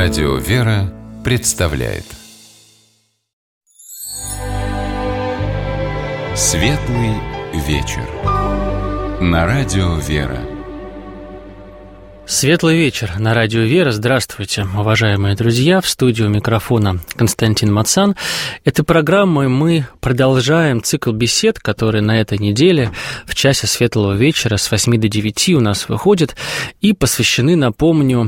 Радио «Вера» представляет Светлый вечер на Радио «Вера». Светлый вечер на Радио «Вера». Здравствуйте, уважаемые друзья. В студию микрофона Константин Мацан. Этой программой мы продолжаем цикл бесед, который на этой неделе в часе Светлого вечера с 8 до 9 у нас выходит, и посвящены, напомню,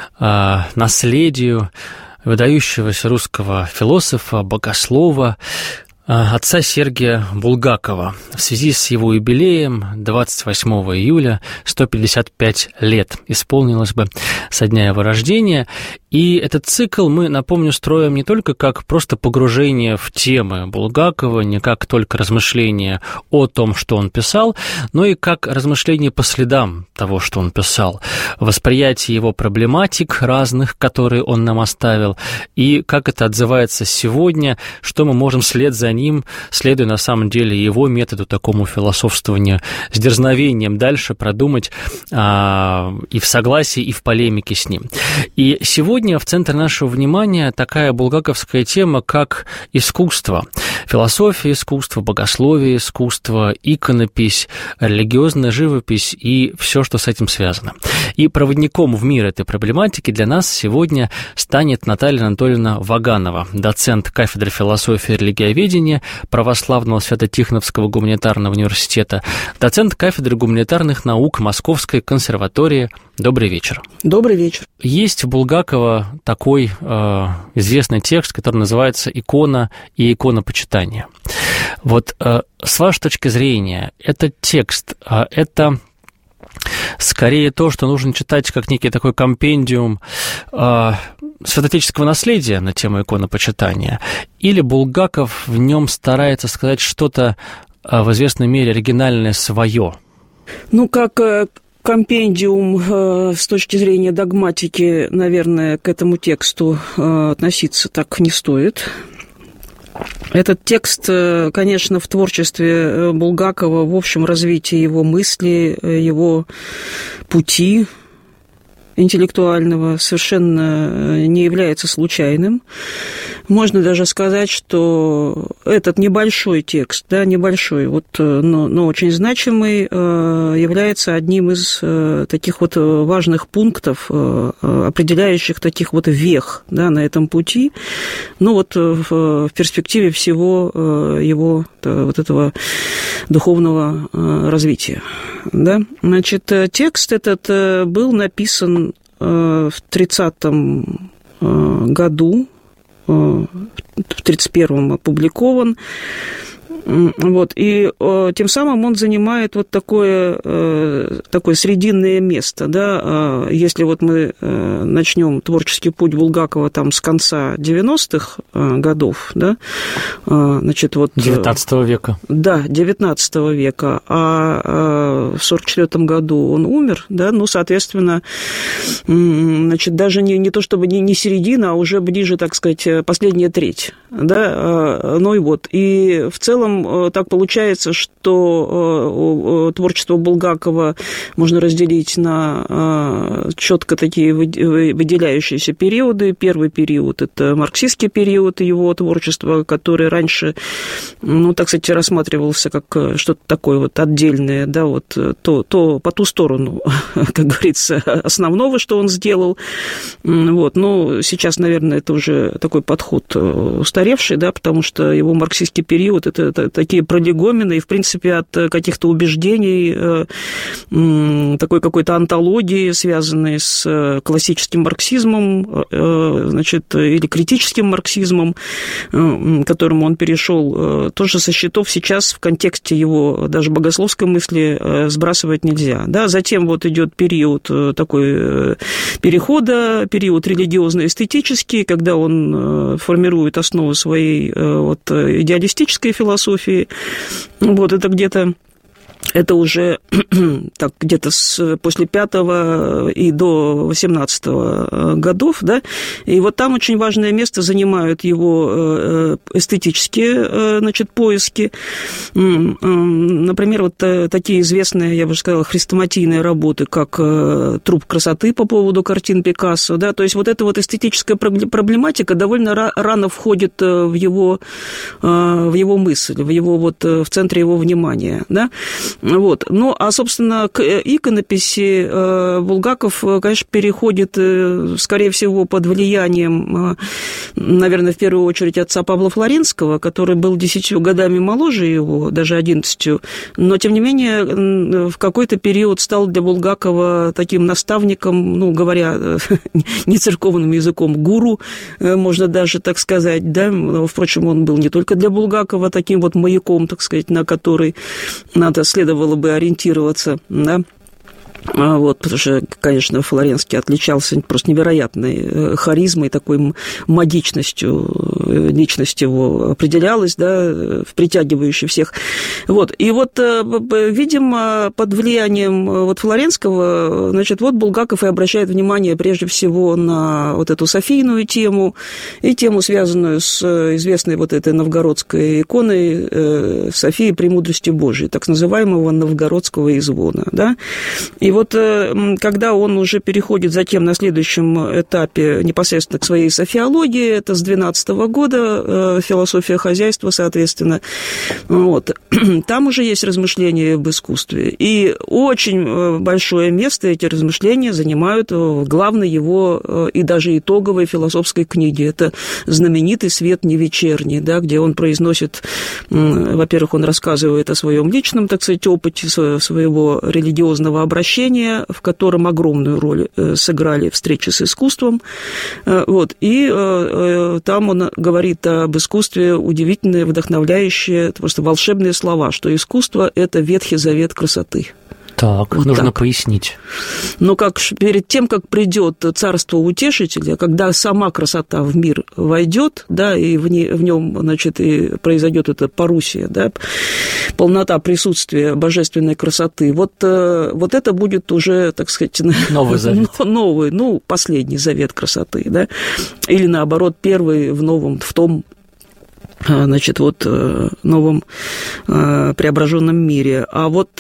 наследию выдающегося русского философа, богослова, отца Сергия Булгакова. В связи с его юбилеем 28 июля 155 лет исполнилось бы со дня его рождения. И этот цикл мы, напомню, строим не только как просто погружение в темы Булгакова, не как только размышление о том, что он писал, но и как размышление по следам того, что он писал, восприятие его проблематик разных, которые он нам оставил, и как это отзывается сегодня, что мы можем вслед за ним, следуя на самом деле его методу, такому философствованию, с дерзновением дальше продумать и в согласии, и в полемике с ним. И сегодня в центре нашего внимания такая булгаковская тема, как искусство. Философия искусства, богословие искусства, иконопись, религиозная живопись и все, что с этим связано. И проводником в мир этой проблематики для нас сегодня станет Наталья Анатольевна Ваганова, доцент кафедры философии и религиоведения Православного Свято-Тихоновского гуманитарного университета, доцент кафедры гуманитарных наук Московской консерватории. Добрый вечер. Добрый вечер. Есть у Булгакова такой известный текст, который называется «Икона и иконопочитание». Вот с вашей точки зрения, этот текст, это скорее то, что нужно читать как некий такой компендиум святоотеческого наследия на тему иконопочитания, или Булгаков в нем старается сказать что-то в известной мере оригинальное свое? Ну, как компендиум с точки зрения догматики, наверное, к этому тексту относиться так не стоит. Этот текст, конечно, в творчестве Булгакова, в общем развитии его мысли, его пути интеллектуального совершенно не является случайным. Можно даже сказать, что этот небольшой текст, да, небольшой, вот, но очень значимый, является одним из таких вот важных пунктов, определяющих таких вот вех, да, на этом пути, ну вот в перспективе всего его вот этого духовного развития. Да? Значит, текст этот был написан в 30-м году, в 31-м опубликован. Вот, и тем самым он занимает вот такое срединное место, да, если вот мы начнем творческий путь Булгакова там с конца 90-х годов, да, значит, вот... 19 века. Да, 19 века, а в 44-м году он умер, да, ну, соответственно, значит, даже не то чтобы не середина, а уже ближе, так сказать, последняя треть, да, ну и вот, и в целом так получается, что творчество Булгакова можно разделить на четко такие выделяющиеся периоды. Первый период – это марксистский период его творчества, который раньше, ну, так сказать, рассматривался как что-то такое вот отдельное, да, вот то по ту сторону, как говорится, основного, что он сделал. Вот. Но сейчас, наверное, это уже такой подход устаревший, да, потому что его марксистский период – это такие пролегомены, и, в принципе, от каких-то убеждений, такой какой-то антологии, связанной с классическим марксизмом, значит, или критическим марксизмом, к которому он перешел, тоже со счетов сейчас в контексте его даже богословской мысли сбрасывать нельзя. Да? Затем вот идет период такой перехода, период религиозно-эстетический, когда он формирует основу своей вот идеалистической философии. Вот это где-то Это уже так, где-то после 5 и до 18 годов, да, и вот там очень важное место занимают его эстетические, значит, поиски. Например, вот такие известные, я бы сказала, хрестоматийные работы, как «Труп красоты» по поводу картин Пикассо, да, то есть вот эта вот эстетическая проблематика довольно рано входит в его мысль, в центре его внимания, да. Вот. Ну, а, собственно, к иконописи Булгаков, конечно, переходит, скорее всего, под влиянием, наверное, в первую очередь отца Павла Флоренского, который был 10 годами моложе его, даже 11, но, тем не менее, в какой-то период стал для Булгакова таким наставником, ну, говоря не церковным языком, гуру, можно даже так сказать, да. Впрочем, он был не только для Булгакова таким вот маяком, так сказать, на который следовало бы ориентироваться, да. Вот, потому что, конечно, Флоренский отличался просто невероятной харизмой, такой магичностью, личность его определялась, да, притягивающей всех. Вот, и вот, видимо, под влиянием вот Флоренского, значит, вот Булгаков и обращает внимание прежде всего на вот эту Софийную тему и тему, связанную с известной вот этой новгородской иконой Софии Премудрости Божией, так называемого новгородского извона, да. И вот когда он уже переходит затем на следующем этапе непосредственно к своей софиологии, это с 12 года, философия хозяйства, соответственно, вот, там уже есть размышления об искусстве. И очень большое место эти размышления занимают в главной его и даже итоговой философской книге. Это знаменитый «Свет не вечерний», да, где он произносит, во-первых, он рассказывает о своем личном, так сказать, опыте своего религиозного обращения, в котором огромную роль сыграли встречи с искусством. Вот. И там он говорит об искусстве удивительные, вдохновляющие, просто волшебные слова, что искусство – это Ветхий Завет красоты. Так, вот нужно так пояснить. Но как перед тем, как придет царство утешителя, когда сама красота в мир войдет, да, и в нем, значит, и произойдет эта парусия, да, полнота присутствия божественной красоты, вот это будет уже, так сказать, новый завет. Новый, последний завет красоты, да, или наоборот, первый в том, значит, вот новом преображенном мире. А вот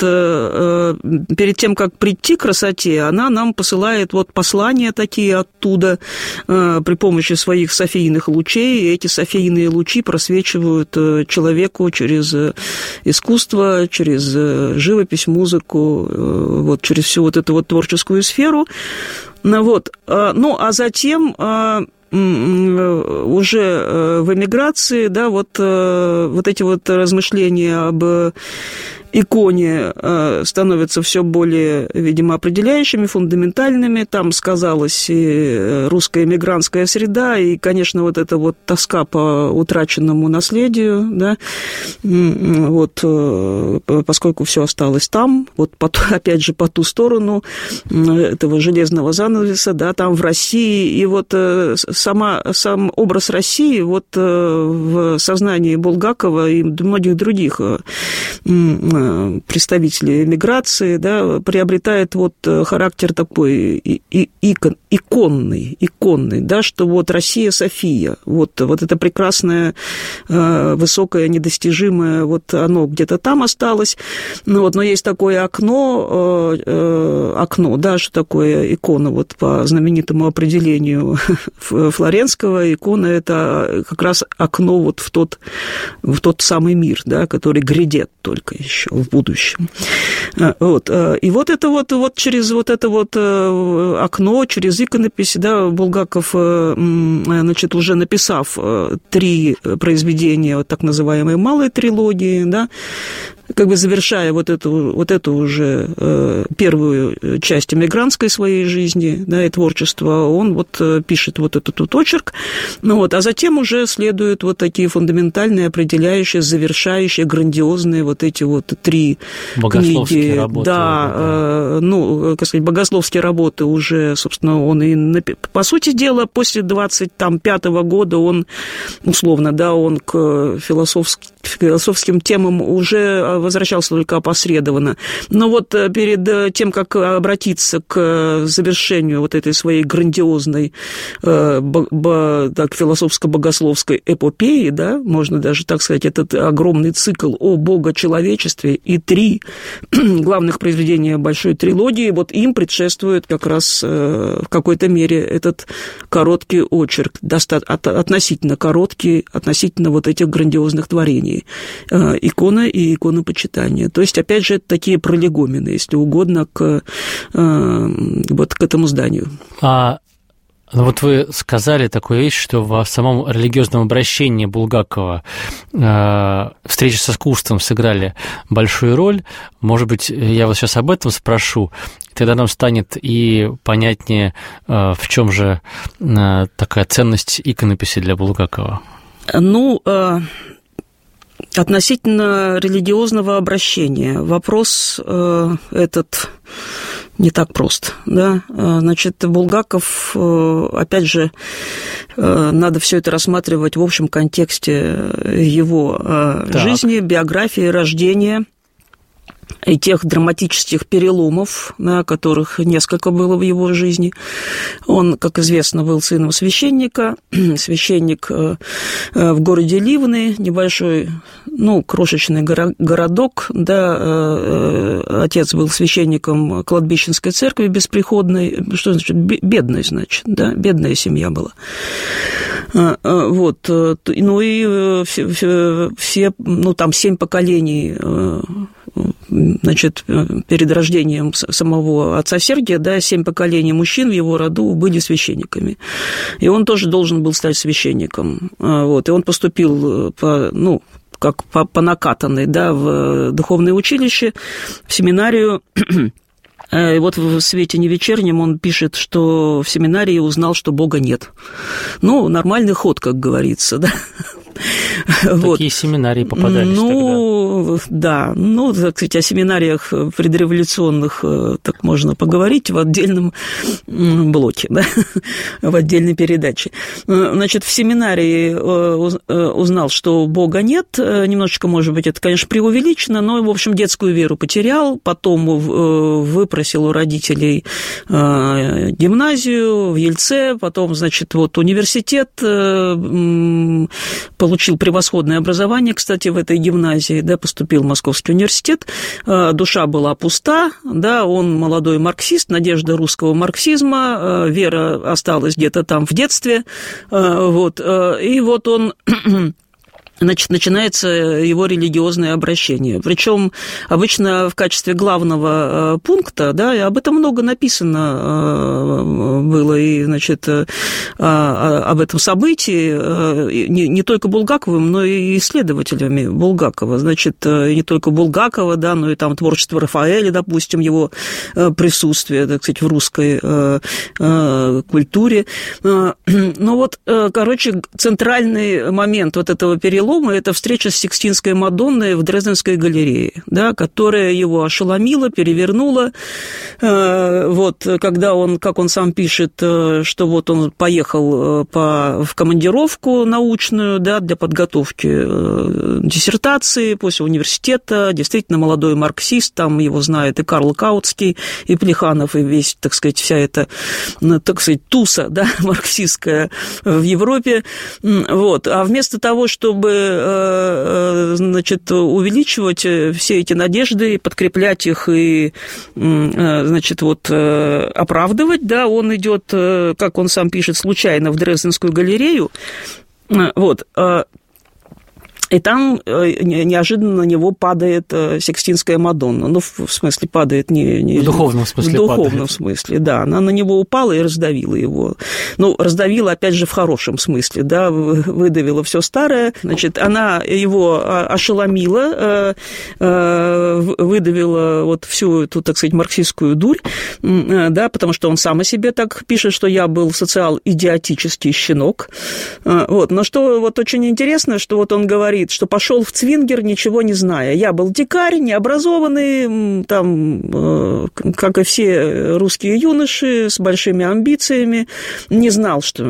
перед тем, как прийти к красоте, она нам посылает вот послания такие оттуда при помощи своих софийных лучей. И эти софийные лучи просвечивают человеку через искусство, через живопись, музыку, вот через всю вот эту вот творческую сферу. Вот. Ну, а затем уже в эмиграции, да, вот эти вот размышления об иконе становятся все более, видимо, определяющими, фундаментальными. Там сказалась и русская эмигрантская среда, и, конечно, вот эта вот тоска по утраченному наследию, да, вот, поскольку все осталось там, вот, опять же, по ту сторону этого железного занавеса, да, там в России, и вот сам образ России вот в сознании Булгакова и многих других представителей эмиграции, да, приобретает вот характер такой иконный, да, что вот Россия София, вот это прекрасное, высокое, недостижимое, вот оно где-то там осталось, но есть такое окно, да, что такое икона, вот по знаменитому определению Флоренского, икона – это как раз окно вот в тот самый мир, да, который грядет только еще в будущем. Вот. И вот это вот через вот это вот окно, через иконопись, да, Булгаков, значит, уже написав 3 произведения вот так называемой малой трилогии, да, как бы завершая вот эту уже первую часть эмигрантской своей жизни, да, и творчества, он вот пишет вот этот вот очерк, а затем уже следуют вот такие фундаментальные, определяющие, завершающие, грандиозные вот эти вот 3 книги. Работы, да, как сказать, богословские работы уже, собственно, он и, по сути дела, после 25-го года он, условно, да, он к философским темам уже возвращался только опосредованно. Но вот перед тем, как обратиться к завершению вот этой своей грандиозной философско-богословской эпопеи, да, можно даже так сказать, этот огромный цикл о богочеловечестве и 3 главных произведения большой трилогии, вот им предшествует как раз в какой-то мере этот короткий очерк, относительно короткий, относительно вот этих грандиозных творений. Икона и иконопочитание. То есть, опять же, это такие пролегомены, если угодно, вот к этому зданию. Ну вот вы сказали такую вещь, что в самом религиозном обращении Булгакова встречи с искусством сыграли большую роль. Может быть, я вас сейчас об этом спрошу, тогда нам станет и понятнее, в чем же такая ценность иконописи для Булгакова. Ну, относительно религиозного обращения вопрос этот не так прост, да. Значит, Булгаков, опять же, надо все это рассматривать в общем контексте его жизни, биографии, рождения и тех драматических переломов, да, которых несколько было в его жизни. Он, как известно, был сыном священника. Священник в городе Ливны, небольшой, крошечный городок, да, отец был священником кладбищенской церкви бесpriходной. Что значит? Бедной, значит, да, бедная семья была. Вот. Ну и все, там 7 поколений, значит, перед рождением самого отца Сергия, да, 7 поколений мужчин в его роду были священниками. И он тоже должен был стать священником. Вот. И он поступил по накатанной, да, в духовное училище, в семинарию. И вот в «Свете не вечернем» он пишет, что в семинарии узнал, что Бога нет. Нормальный ход, как говорится, да. Такие семинарии попадались тогда. Да. Так сказать, о семинариях предреволюционных так можно поговорить в отдельном блоке, да, в отдельной передаче. Значит, в семинарии узнал, что Бога нет. Немножечко, может быть, это, конечно, преувеличено, но, в общем, детскую веру потерял. Потом выпросил у родителей гимназию в Ельце, потом, значит, университет, получил превосходное образование, кстати, в этой гимназии, да, поступил в Московский университет, душа была пуста, да, он молодой марксист, надежда русского марксизма, вера осталась где-то там в детстве, вот, и вот он... Значит, начинается его религиозное обращение. Причем обычно в качестве главного пункта, да, и об этом много написано было, и, значит, об этом событии не только Булгаковым, но и исследователями Булгакова. Значит, не только Булгакова, да, но и там творчество Рафаэля, допустим, его присутствие, так сказать, в русской культуре. Короче, центральный момент вот этого перелома — это встреча с Сикстинской Мадонной в Дрезденской галерее, да, которая его ошеломила, перевернула. Вот, когда он, как он сам пишет, что вот он поехал в командировку научную, да, для подготовки диссертации после университета, действительно молодой марксист, там его знает и Карл Каутский, и Плеханов, и весь, так сказать, вся эта, так сказать, туса, да, марксистская в Европе. Вот. А вместо того, чтобы, значит, увеличивать все эти надежды, подкреплять их и, значит, вот оправдывать, да, он идет, как он сам пишет, случайно в Дрезденскую галерею, вот. И там неожиданно на него падает Сикстинская Мадонна. В смысле, падает не... В духовном смысле падает. В духовном смысле, да. Она на него упала и раздавила его. Раздавила, опять же, в хорошем смысле, да, выдавила все старое. Значит, она его ошеломила, выдавила вот всю эту, так сказать, марксистскую дурь, да, потому что он сам о себе так пишет, что я был социал-идиотический щенок. Вот. Но что вот очень интересно, что вот он говорит, говорит, что пошел в Цвингер, ничего не зная. Я был дикарь, необразованный, там, как и все русские юноши, с большими амбициями, не знал, что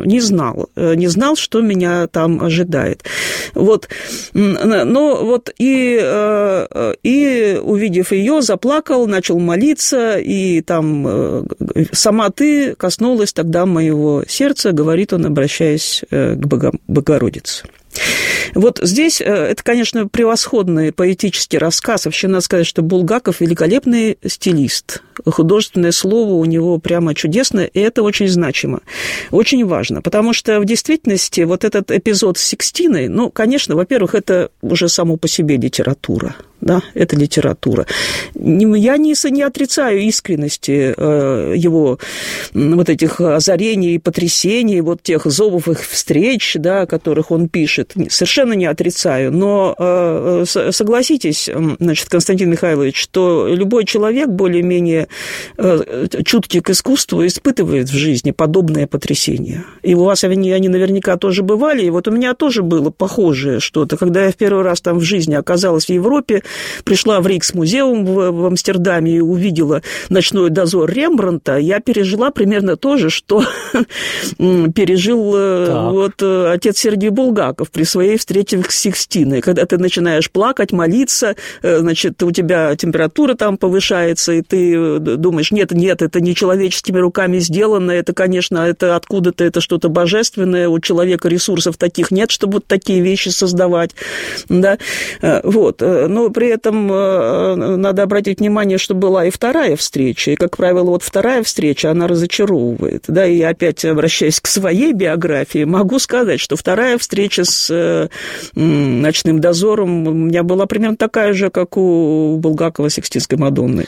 меня там ожидает. Вот. Но вот и увидев ее, заплакал, начал молиться, и там «Сама ты коснулась тогда моего сердца», говорит он, обращаясь к Богородице. Вот здесь это, конечно, превосходный поэтический рассказ. Вообще, надо сказать, что Булгаков великолепный стилист. Художественное слово у него прямо чудесное, и это очень значимо, очень важно. Потому что в действительности вот этот эпизод с Сикстиной, ну, конечно, во-первых, это уже само по себе литература. Да, это литература. Я не отрицаю искренности его вот этих озарений и потрясений, вот тех зовов их встреч, да, о которых он пишет. Совершенно не отрицаю. Но согласитесь, значит, Константин Михайлович, что любой человек более-менее чуткий к искусству испытывает в жизни подобное потрясение. И у вас они наверняка тоже бывали, и вот у меня тоже было похожее что-то. Когда я в первый раз там в жизни оказалась в Европе, пришла в Риксмузеум в Амстердаме и увидела «Ночной дозор» Рембрандта, я пережила примерно то же, что пережил вот отец Сергей Булгаков при своей встрече с Сикстиной. Когда ты начинаешь плакать, молиться, значит, у тебя температура там повышается, и ты думаешь, нет, это не человеческими руками сделано, это, конечно, это откуда-то, это что-то божественное, у человека ресурсов таких нет, чтобы вот такие вещи создавать, да, вот, но при этом надо обратить внимание, что была и вторая встреча, и, как правило, вот вторая встреча, она разочаровывает, да, и опять, обращаясь к своей биографии, могу сказать, что вторая встреча с «Ночным дозором» у меня была примерно такая же, как у Булгакова с Сикстинской Мадонной.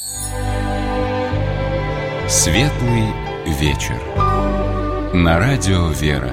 Светлый вечер. На радио «Вера».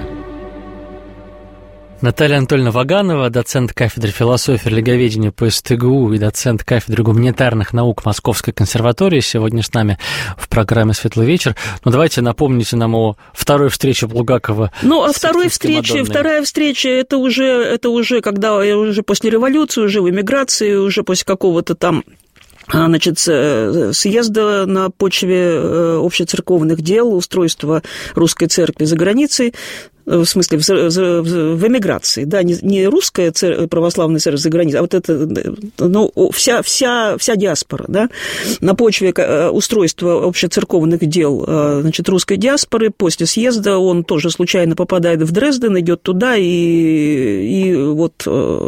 Наталья Анатольевна Ваганова, доцент кафедры философии и религоведения по СТГУ и доцент кафедры гуманитарных наук Московской консерватории, сегодня с нами в программе «Светлый вечер». Ну, давайте напомните нам о второй встрече Булгакова. Ну, о вторая встреча, это уже когда уже после революции, уже в эмиграции, уже после какого-то там, значит, съезда на почве общецерковных дел, устройства русской церкви за границей, в смысле, в эмиграции, да, не русская православная церковь за границей, а вот это, ну, вся диаспора, да, на почве устройства общецерковных дел, значит, русской диаспоры, после съезда он тоже случайно попадает в Дрезден, идет туда, и вот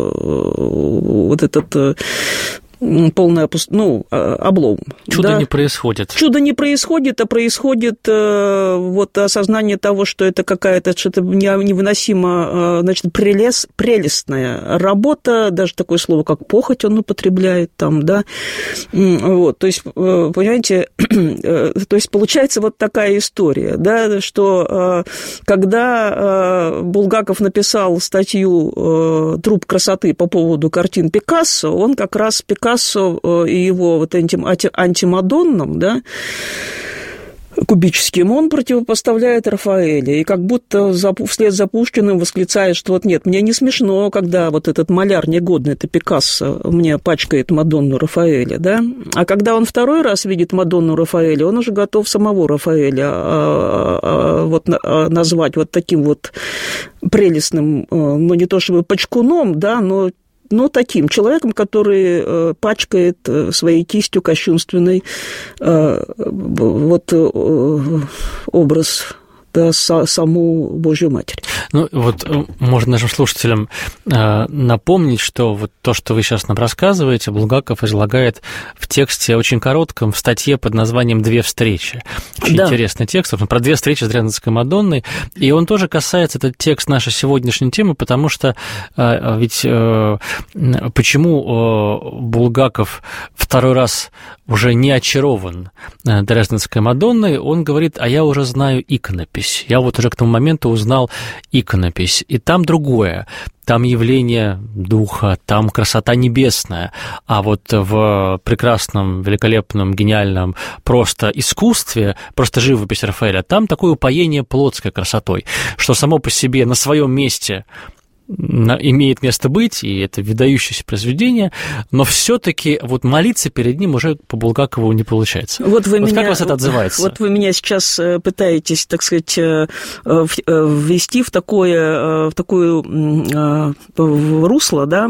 этот полный облом. Чудо не происходит. Чудо не происходит, а происходит вот осознание того, что это какая-то что-то невыносимо, значит, прелестная работа, даже такое слово, как похоть он употребляет там, да. Вот, то есть, понимаете, то есть получается вот такая история, да, что когда Булгаков написал статью «Труп красоты» по поводу картин Пикассо, он как раз Пикассо и его вот этим антимадоннам, да, кубическим, он противопоставляет Рафаэля, и как будто вслед за Пушкиным восклицает, что вот нет, мне не смешно, когда вот этот маляр негодный, это Пикассо, мне пачкает Мадонну Рафаэля, да, а когда он второй раз видит Мадонну Рафаэля, он уже готов самого Рафаэля вот назвать вот таким вот прелестным, ну, не то чтобы пачкуном, да, но таким человеком, который пачкает своей кистью кощунственной вот образ, да, саму Божью Матерь. Ну, вот можно нашим слушателям напомнить, что вот то, что вы сейчас нам рассказываете, Булгаков излагает в тексте очень коротком, в статье под названием «Две встречи». Очень интересный текст, про две встречи с Дрезденской Мадонной, и он тоже касается, этот текст, нашей сегодняшней темы, потому что ведь почему Булгаков второй раз уже не очарован Дрезденской Мадонной, он говорит, а я уже знаю иконопись. Я вот уже к тому моменту узнал иконопись, и там другое. Там явление духа, там красота небесная, а вот в прекрасном, великолепном, гениальном просто искусстве, просто живопись Рафаэля, там такое упоение плотской красотой, что само по себе на своем месте имеет место быть, и это выдающееся произведение, но все-таки вот молиться перед ним уже по Булгакову не получается. Как вас это отзывается? Вот вы меня сейчас пытаетесь, так сказать, ввести в такое русло, да,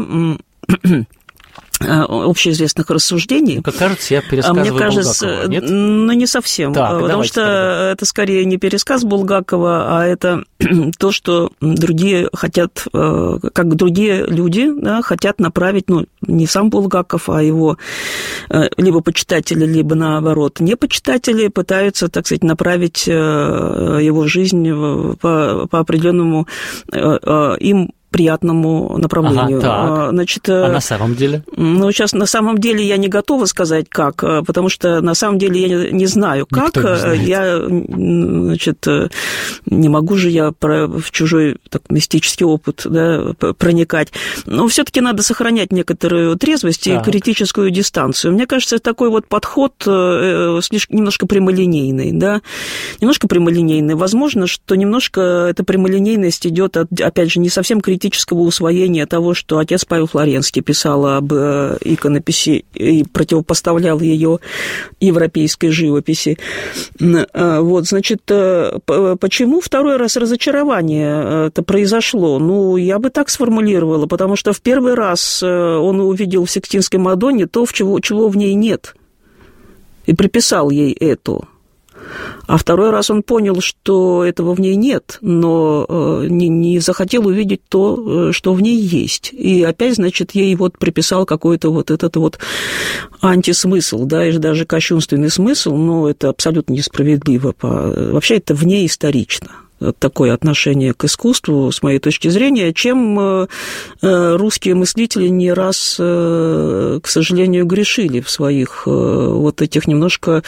общеизвестных рассуждений. Как кажется, я пересказываю Булгакова, нет? Ну, не совсем. Так, потому что тогда. Это скорее не пересказ Булгакова, а это то, что другие хотят, как другие люди, да, хотят направить, ну, не сам Булгаков, а его либо почитатели, либо, наоборот, не почитатели пытаются, так сказать, направить его жизнь по определенному им приятному направлению. Ага, значит, а на самом деле? Ну, сейчас на самом деле я не готова сказать, как, потому что на самом деле я не знаю, как. Я, значит, не могу же я в чужой мистический опыт, да, проникать. Но все-таки надо сохранять некоторую трезвость и критическую дистанцию. Мне кажется, такой вот подход слишком немножко прямолинейный, да, немножко прямолинейный. Возможно, что немножко эта прямолинейность идет от, опять же, не совсем критического усвоения того, что отец Павел Флоренский писал об иконописи и противопоставлял ее европейской живописи. Вот, значит, почему второй раз разочарование это произошло? Ну, я бы так сформулировала, потому что в первый раз он увидел в Сикстинской Мадонне то, чего в ней нет, и приписал ей это. А второй раз он понял, что этого в ней нет, но не захотел увидеть то, что в ней есть. И опять, значит, ей вот приписал какой-то вот этот вот антисмысл, да, и даже кощунственный смысл, но это абсолютно несправедливо. Вообще это вне исторично. Такое отношение к искусству, с моей точки зрения, чем русские мыслители не раз, к сожалению, грешили в своих вот этих немножко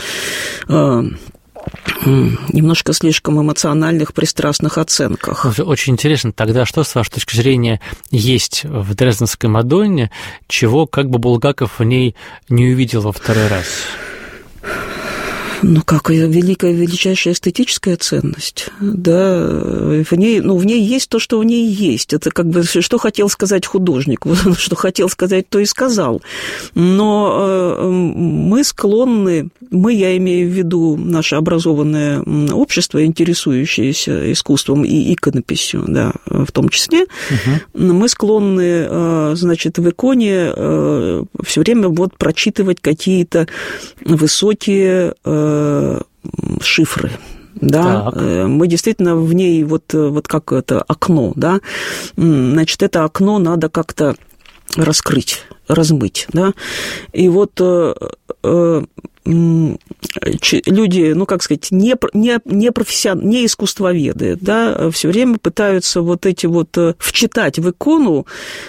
слишком эмоциональных, пристрастных оценках. Очень интересно, тогда что, с вашей точки зрения, есть в Дрезденской Мадонне, чего как бы Булгаков в ней не увидел во второй раз? Ну, как величайшая эстетическая ценность, да, в ней есть то, что в ней есть. Это как бы, что хотел сказать художник, что хотел сказать, то и сказал. Но мы склонны, я имею в виду наше образованное общество, интересующееся искусством и иконописью, да, в том числе, мы склонны, значит, в иконе все время вот прочитывать какие-то высокие шифры. Да, мы действительно в ней вот как это окно, да, значит, это окно надо как-то раскрыть, размыть, да, и вот люди, ну, как сказать, не искусствоведы, да, все время пытаются вот эти вот вчитать в икону,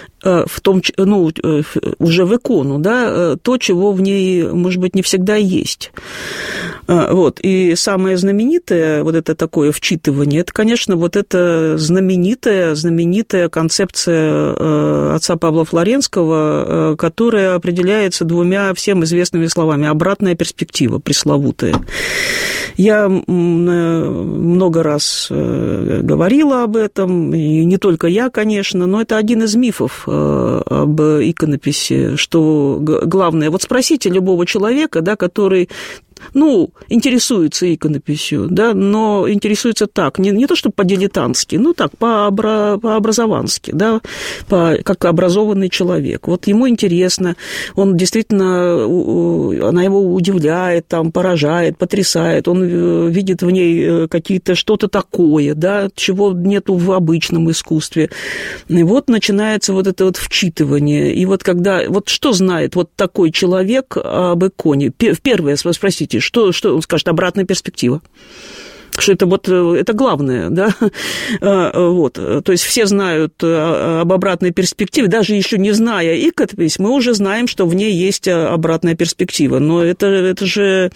уже в икону, да, то, чего в ней, может быть, не всегда есть. Вот. И самое знаменитое, вот это такое вчитывание, это, конечно, вот эта знаменитая концепция отца Павла Флоренского, которая определяется двумя всем известными словами: обратная перспектива, пресловутая. Я много раз говорила об этом, и не только я, конечно, но это один из мифов об иконописи, что главное, вот спросите любого человека, да, который, интересуется иконописью, да, но интересуется так, не то, что по-дилетантски, так, по-образовански, да, как образованный человек. Вот ему интересно, он действительно, она его удивляет, там, поражает, потрясает, он видит в ней что-то такое, да, чего нету в обычном искусстве. И вот начинается вот это вот вчитывание. И вот когда, вот что знает вот такой человек об иконе? Первое, спросите, что он скажет? Обратная перспектива. Что это главное, да, вот, то есть все знают об обратной перспективе, даже еще не зная иконопись, мы уже знаем, что в ней есть обратная перспектива, но это же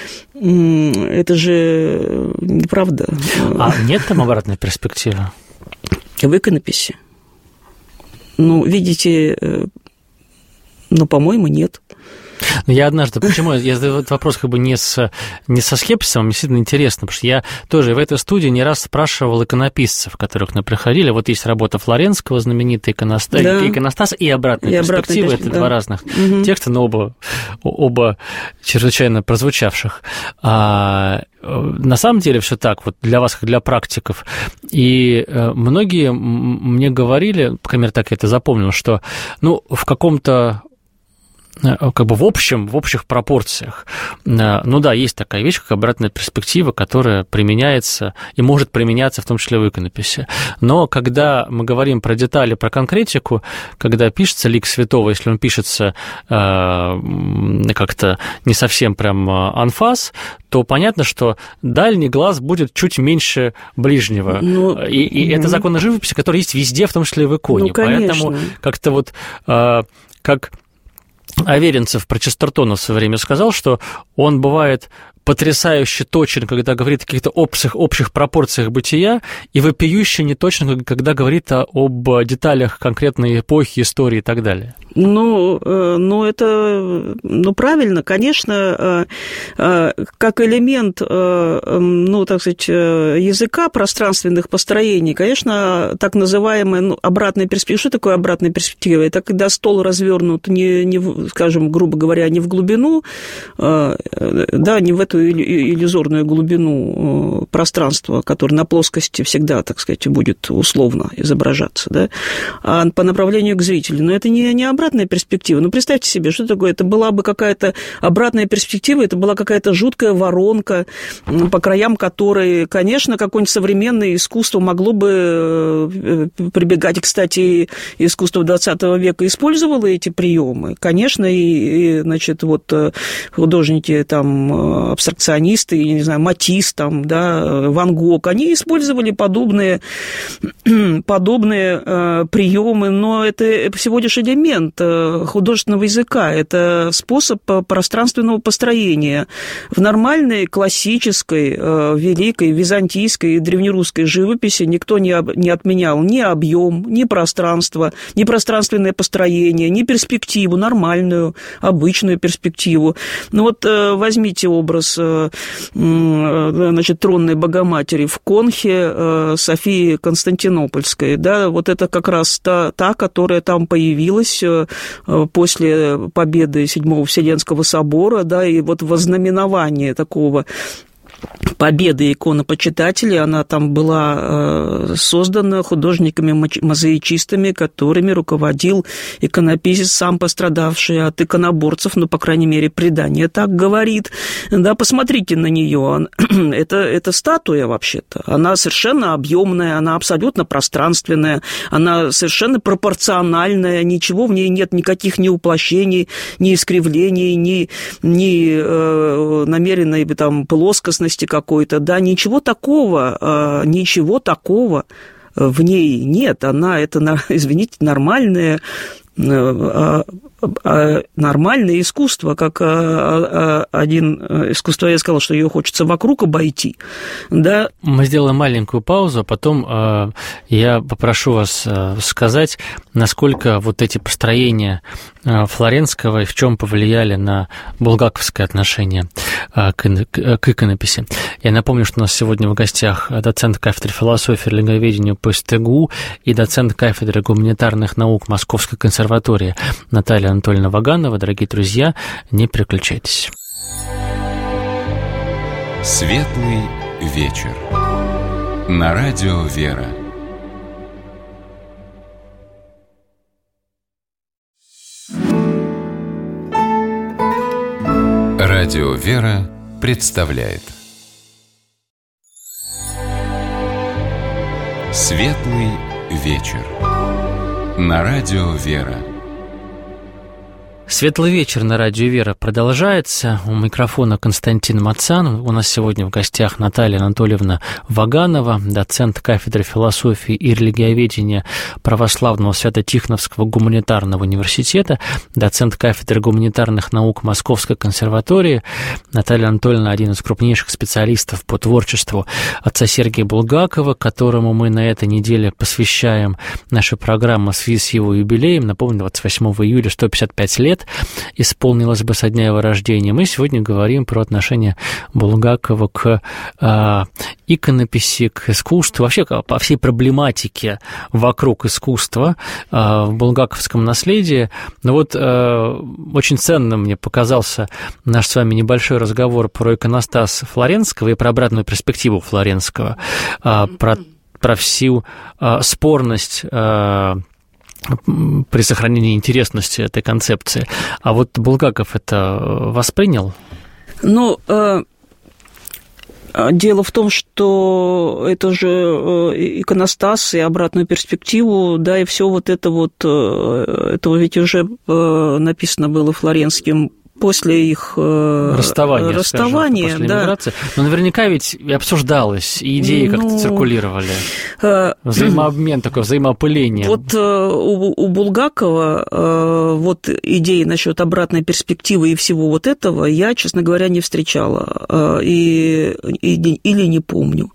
неправда. А нет там обратной перспективы? В иконописи? Видите, по-моему, нет. Я однажды, почему я задаю этот вопрос как бы не со скепсисом, мне действительно интересно, потому что я тоже в этой студии не раз спрашивал иконописцев, которых мы приходили. Вот есть работа Флоренского, знаменитая иконостас, и обратная перспектива. Это два разных текста, но оба чрезвычайно прозвучавших. На самом деле все так, вот для вас, как для практиков. И многие мне говорили, по крайней мере, так я это запомнил, что в каком-то как бы в общих пропорциях. Есть такая вещь, как обратная перспектива, которая применяется и может применяться в том числе в иконописи. Но когда мы говорим про детали, про конкретику, когда пишется лик святого, если он пишется как-то не совсем прям анфас, то понятно, что дальний глаз будет чуть меньше ближнего. И это законы живописи, которые есть везде, в том числе и в иконе. Поэтому как-то вот как Аверинцев про Честертона в свое время сказал, что он бывает потрясающе точен, когда говорит о каких-то общих пропорциях бытия, и вопиюще неточен, когда говорит об деталях конкретной эпохи, истории и так далее. Это правильно, конечно, как элемент, языка пространственных построений, конечно, так называемая обратная перспектива. Что такое обратная перспектива? Это когда стол развернут скажем, грубо говоря, не в глубину, не в эту иллюзорную глубину пространства, которое на плоскости всегда, так сказать, будет условно изображаться, да, а по направлению к зрителю. Но это не обратная перспектива. Представьте себе, что такое? Это была бы какая-то обратная перспектива, это была какая-то жуткая воронка, по краям которой, конечно, какое-нибудь современное искусство могло бы прибегать. И, кстати, искусство XX века использовало эти приемы. Конечно, художники там абстракционисты, я не знаю, Матисс, там, да, Ван Гог, они использовали подобные приемы, но это всего лишь элемент художественного языка, это способ пространственного построения. В нормальной, классической, великой, византийской и древнерусской живописи никто не отменял ни объем, ни пространство, ни пространственное построение, ни перспективу, нормальную, обычную перспективу. Возьмите образ тронной Богоматери в конхе Софии Константинопольской, да, вот это как раз та, которая там появилась после победы Седьмого Вселенского собора, да, и вот вознаменование такого победы иконопочитателей, она там была создана художниками-мозаичистами, которыми руководил иконописец, сам пострадавший от иконоборцев, по крайней мере, предание так говорит. Да, посмотрите на нее. Это статуя, вообще-то. Она совершенно объемная, она абсолютно пространственная, она совершенно пропорциональная, ничего в ней нет, никаких ни уплощений, ни искривлений, ни намеренной там плоскостности какой-то, да, ничего такого в ней нет. Она, извините, нормальное искусство, как один искусствовед сказал, что ее хочется вокруг обойти. Да. Мы сделаем маленькую паузу, а потом я попрошу вас сказать, насколько вот эти построения Флоренского и в чем повлияли на булгаковское отношение к иконописи. Я напомню, что у нас сегодня в гостях доцент кафедры философии и религиоведения по СТГУ и доцент кафедры гуманитарных наук Московской консерватории Наталья Анатольевна Ваганова. Дорогие друзья, не переключайтесь. Светлый вечер. На радио «Вера». Радио «Вера» представляет Светлый вечер. На радио «Вера». Светлый вечер на радио «Вера» продолжается. У микрофона Константин Мацан. У нас сегодня в гостях Наталья Анатольевна Ваганова, доцент кафедры философии и религиоведения Православного Свято-Тихоновского гуманитарного университета, доцент кафедры гуманитарных наук Московской консерватории. Наталья Анатольевна – один из крупнейших специалистов по творчеству отца Сергия Булгакова, которому мы на этой неделе посвящаем нашу программу в связи с его юбилеем. Напомню, 28 июля 155 лет исполнилось бы со дня дня его рождения. Мы сегодня говорим про отношение Булгакова к иконописи, к искусству, вообще по всей проблематике вокруг искусства в булгаковском наследии. Но вот очень ценным мне показался наш с вами небольшой разговор про иконостас Флоренского и про обратную перспективу Флоренского, про всю спорность при сохранении интересности этой концепции. А вот Булгаков это воспринял? Ну, дело в том, что это же иконостас и обратную перспективу, да, и все вот это ведь уже написано было Флоренским после их расставания, скажем, после эмиграции. Но наверняка ведь и обсуждалось, и идеи как-то циркулировали. Взаимообмен, такое взаимоопыление. Вот у Булгакова вот идеи насчет обратной перспективы и всего вот этого я, честно говоря, не встречала или не помню.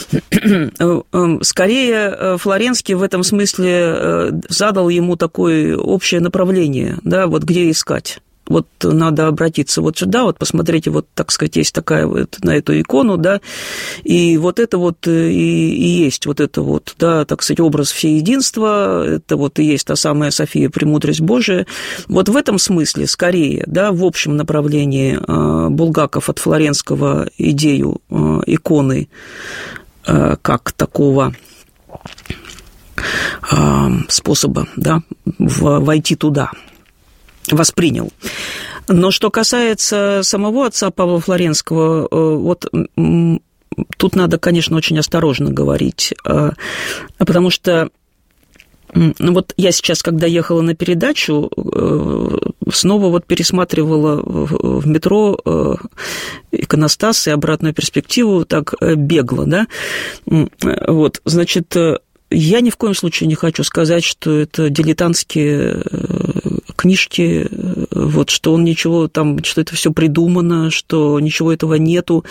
Скорее, Флоренский в этом смысле задал ему такое общее направление, да, вот где искать. Вот надо обратиться вот сюда, вот посмотрите, вот, так сказать, есть такая вот на эту икону, да, и вот это вот и есть вот это вот, да, так сказать, образ всеединства, это вот и есть та самая София Премудрость Божия. Вот в этом смысле, скорее, да, в общем направлении Булгаков от Флоренского идею иконы как такого способа, да, войти туда, воспринял. Но что касается самого отца Павла Флоренского, вот тут надо, конечно, очень осторожно говорить, потому что вот я сейчас, когда ехала на передачу, снова вот пересматривала в метро иконостас и обратную перспективу так бегло, да, вот, значит, я ни в коем случае не хочу сказать, что это дилетантские книжки, вот, что он ничего там, что это все придумано, что ничего этого нету.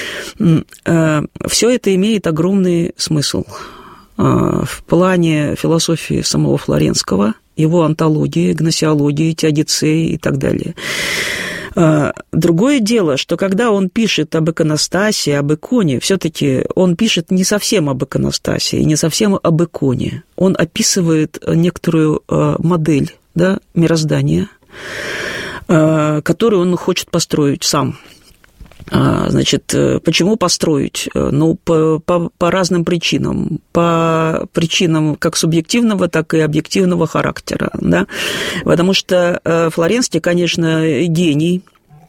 Все это имеет огромный смысл в плане философии самого Флоренского, его антологии, гносеологии, теодицеи и так далее. Другое дело, что когда он пишет об иконостасе, об иконе, все-таки он пишет не совсем об иконостасе и не совсем об иконе. Он описывает некоторую модель, да, мироздания, которую он хочет построить сам. Значит, почему построить? Ну, по разным причинам. По причинам как субъективного, так и объективного характера, да? Потому что Флоренский, конечно, гений,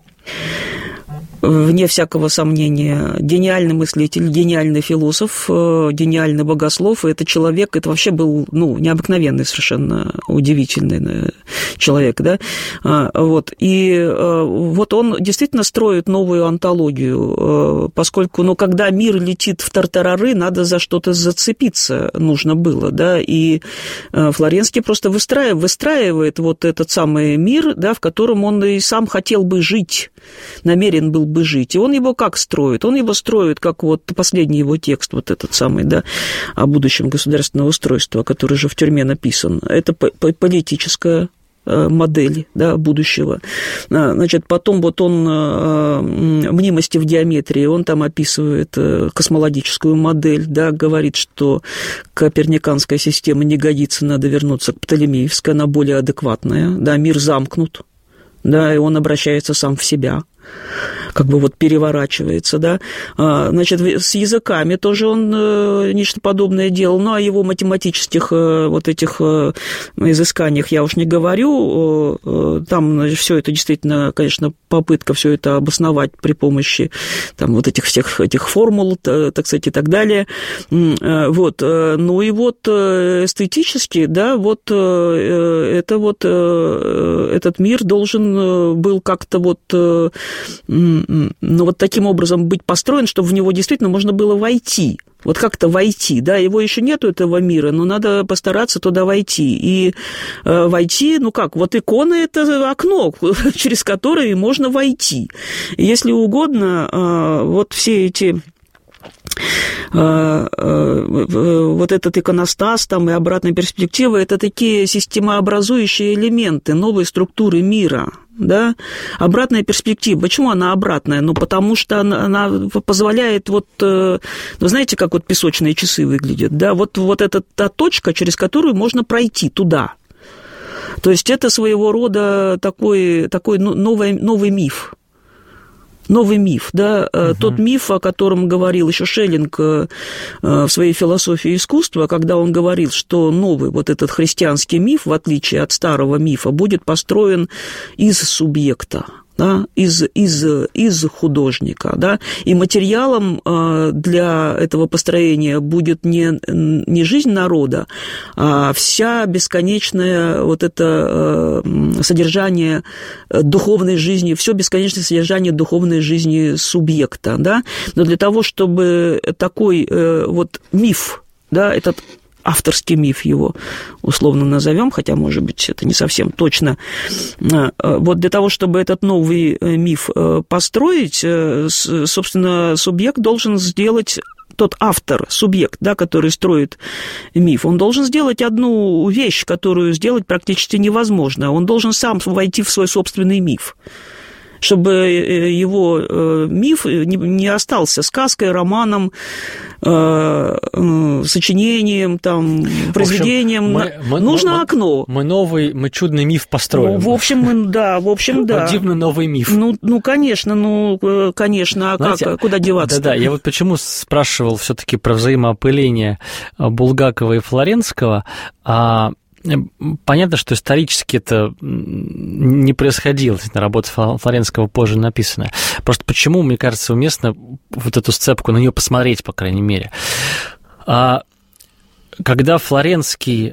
вне всякого сомнения, гениальный мыслитель, гениальный философ, гениальный богослов, и это человек, это вообще был, ну, необыкновенный, совершенно удивительный человек, да, вот, и вот он действительно строит новую антологию, поскольку, ну, когда мир летит в тартарары, надо за что-то зацепиться нужно было, да, и Флоренский просто выстраивает вот этот самый мир, да, в котором он и сам хотел бы жить, намерен был бы жить. И он его как строит? Он его строит, как вот последний его текст, вот этот самый, да, о будущем государственного устройства, который же в тюрьме написан. Это политическая модель, да, будущего. Значит, потом вот он мнимости в геометрии, он там описывает космологическую модель, да, говорит, что коперниканская система не годится, надо вернуться к птолемеевской, она более адекватная, да, мир замкнут, да, и он обращается сам в себя, как бы вот переворачивается, да. Значит, с языками тоже он нечто подобное делал, ну, о его математических вот этих изысканиях я уж не говорю, там все это действительно, конечно, попытка все это обосновать при помощи там вот этих всех этих формул, так сказать, и так далее, вот, ну, и вот эстетически, да, вот это вот этот мир должен был как-то вот ну, вот таким образом быть построен, чтобы в него действительно можно было войти. Вот как-то войти, да, его еще нету, этого мира, но надо постараться туда войти. И войти, ну как, вот икона – это окно, через которое можно войти. Если угодно, вот все эти... вот этот иконостас там, и обратная перспектива – это такие системообразующие элементы новой структуры мира, да, обратная перспектива. Почему она обратная? Ну, потому что она позволяет, вот, вы знаете, как вот песочные часы выглядят, да, вот это та точка, через которую можно пройти туда. То есть это своего рода такой новый миф. Новый миф, да, тот миф, о котором говорил еще Шеллинг в своей философии искусства, когда он говорил, что новый вот этот христианский миф, в отличие от старого мифа, будет построен из субъекта, да, из художника, да, и материалом для этого построения будет не жизнь народа, а вся бесконечное вот это содержание духовной жизни, все бесконечное содержание духовной жизни субъекта, да, но для того, чтобы такой вот миф, да, этот авторский миф его условно назовем, хотя, может быть, это не совсем точно. Вот для того, чтобы этот новый миф построить, собственно, субъект должен сделать, тот автор, субъект, да, который строит миф, он должен сделать одну вещь, которую сделать практически невозможно. Он должен сам войти в свой собственный миф, чтобы его миф не остался сказкой, романом, сочинением, там, произведением. Нужно окно. Мы чудный миф построим. В общем, да. Дивный новый миф. Конечно, а знаете, как, куда деваться? Да, я вот почему спрашивал все-таки про взаимоопыление Булгакова и Флоренского. Понятно, что исторически это не происходило, работа Флоренского позже написанная. Просто почему, мне кажется, уместно вот эту сцепку, на нее посмотреть, по крайней мере. Когда Флоренский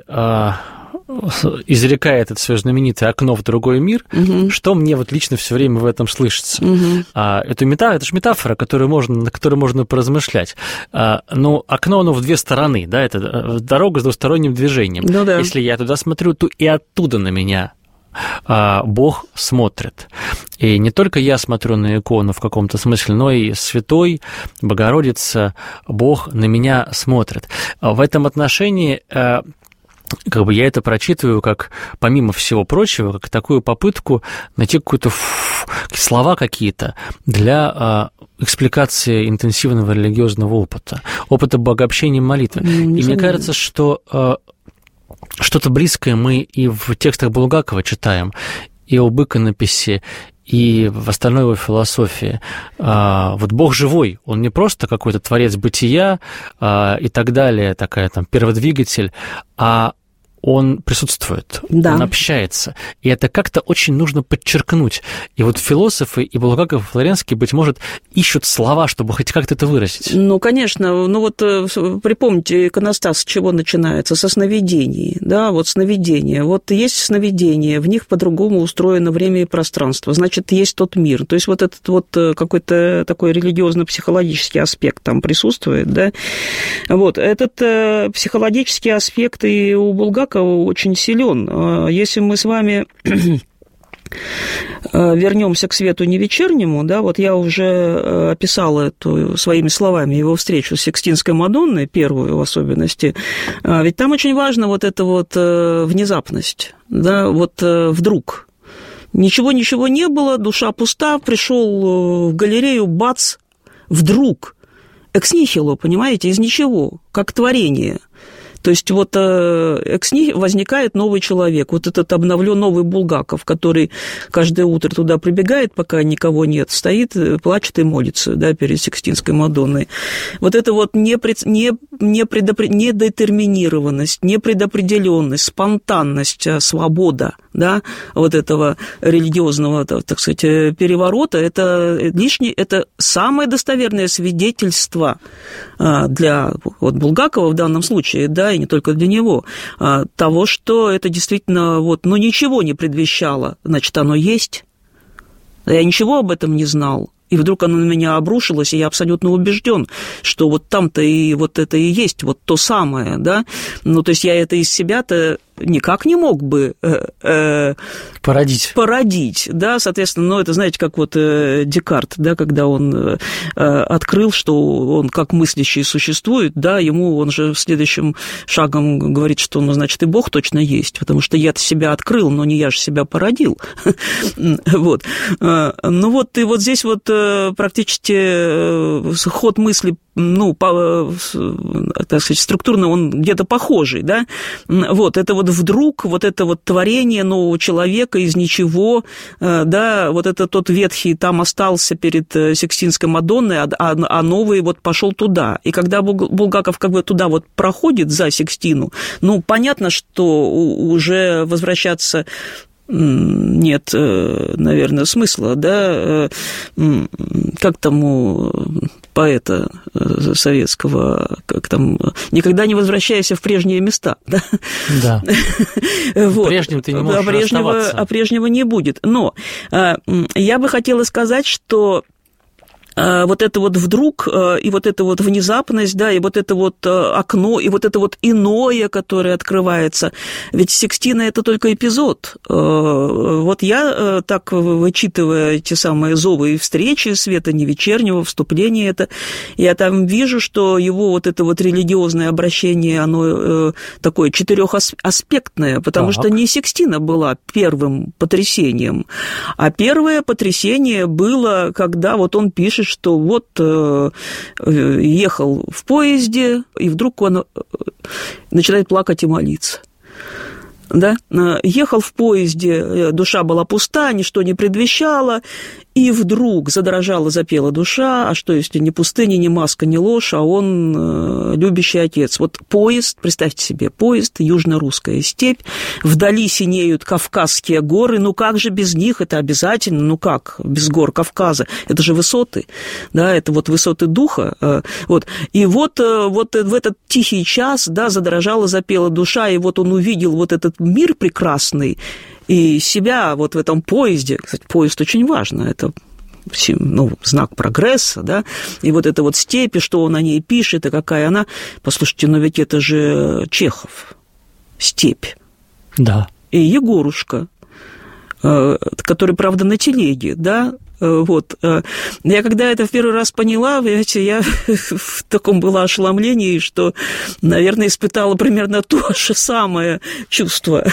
изрекает это свое знаменитое окно в другой мир, что мне вот лично все время в этом слышится? Это же метафора, на которую можно поразмышлять. Но окно, оно в две стороны, да, это дорога с двусторонним движением. Ну, да. Если я туда смотрю, то и оттуда на меня Бог смотрит. И не только я смотрю на икону в каком-то смысле, но и Святой, Богородица, Бог на меня смотрит. В этом отношении как бы я это прочитываю как, помимо всего прочего, как такую попытку найти какие-то слова какие-то для экспликации интенсивного религиозного опыта богообщения молитвы. И мне кажется, что что-то близкое мы и в текстах Булгакова читаем, и об иконописи, и в остальной его философии. Вот Бог живой, он не просто какой-то творец бытия и так далее, такая там перводвигатель, а он присутствует, да. Он общается. И это как-то очень нужно подчеркнуть. И вот философы и Булгаков, и Флоренский, быть может, ищут слова, чтобы хоть как-то это выразить. Ну, конечно. Ну, вот припомните, иконостас с чего начинается? Со сновидений. Да, вот сновидения. Вот есть сновидения, в них по-другому устроено время и пространство. Значит, есть тот мир. То есть вот этот вот какой-то такой религиозно-психологический аспект там присутствует, да. Вот. Этот психологический аспект и у Булгакова очень силен. Если мы с вами вернемся к свету невечернему, да, вот я уже описала эту своими словами его встречу с Сикстинской Мадонной, первую в особенности, ведь там очень важна вот эта вот внезапность, да, вот вдруг. Ничего не было, душа пуста, пришел в галерею, бац, вдруг, экс нихило, понимаете, из ничего, как творение. То есть вот возникает новый человек, вот этот новый Булгаков, который каждое утро туда прибегает, пока никого нет, стоит, плачет и молится, да, перед Сикстинской Мадонной. Вот это вот недетерминированность, непредопределенность, спонтанность, свобода, да, вот этого религиозного, так сказать, переворота, это самое достоверное свидетельство для вот Булгакова в данном случае, да, и не только для него, того, что это действительно вот, ну, ничего не предвещало, значит, оно есть. Я ничего об этом не знал. И вдруг оно на меня обрушилось, и я абсолютно убежден, что вот там-то и вот это и есть вот то самое, да. Ну, то есть я это из себя-то никак не мог бы породить, да, соответственно, ну, это, знаете, как вот Декарт, да, когда он открыл, что он как мыслящий существует, да, ему он же следующим шагом говорит, что, ну, значит, и Бог точно есть, потому что я-то себя открыл, но не я же себя породил. Вот. Ну, вот, и вот здесь вот практически ход мысли, ну, так сказать, структурно он где-то похожий, да, вот, это вот вдруг, вот это вот творение нового человека из ничего, да, вот это тот ветхий там остался перед Сикстинской Мадонной, а новый вот пошел туда, и когда Булгаков как бы туда вот проходит за Сикстину, ну, понятно, что уже возвращаться нет, наверное, смысла, да, как там у поэта советского, как там, никогда не возвращайся в прежние места, да? Да. Вот. Прежним ты не можешь оставаться. А прежнего не будет. Но я бы хотела сказать, что вот это вот вдруг, и вот эта вот внезапность, да, и вот это вот окно, и вот это вот иное, которое открывается. Ведь Сикстина – это только эпизод. Вот я, так вычитывая те самые зовы и встречи, света не вечернего, вступление это, я там вижу, что его вот это вот религиозное обращение, оно такое четырехаспектное, потому что не Сикстина была первым потрясением, а первое потрясение было, когда вот он пишет, что вот ехал в поезде, и вдруг он начинает плакать и молиться. Да? Ехал в поезде, душа была пуста, ничто не предвещало, и вдруг задрожала, запела душа, а что, если не пустыня, не маска, не ложь, а он любящий отец. Вот поезд, представьте себе, поезд, южно-русская степь, вдали синеют Кавказские горы, ну как же без них, это обязательно, ну как, без гор Кавказа, это же высоты, да, это вот высоты духа, вот, и вот в этот тихий час, да, задрожала, запела душа, и вот он увидел вот этот мир прекрасный, и себя вот в этом поезде, кстати, поезд очень важно, это знак прогресса, да, и вот эта вот степь, и что он о ней пишет, и какая она, послушайте, но ведь это же Чехов, степь. Да. И Егорушка, который, правда, на телеге, да, вот. Я когда это в первый раз поняла, понимаете, я в таком была ошеломлении, что, наверное, испытала примерно то же самое чувство.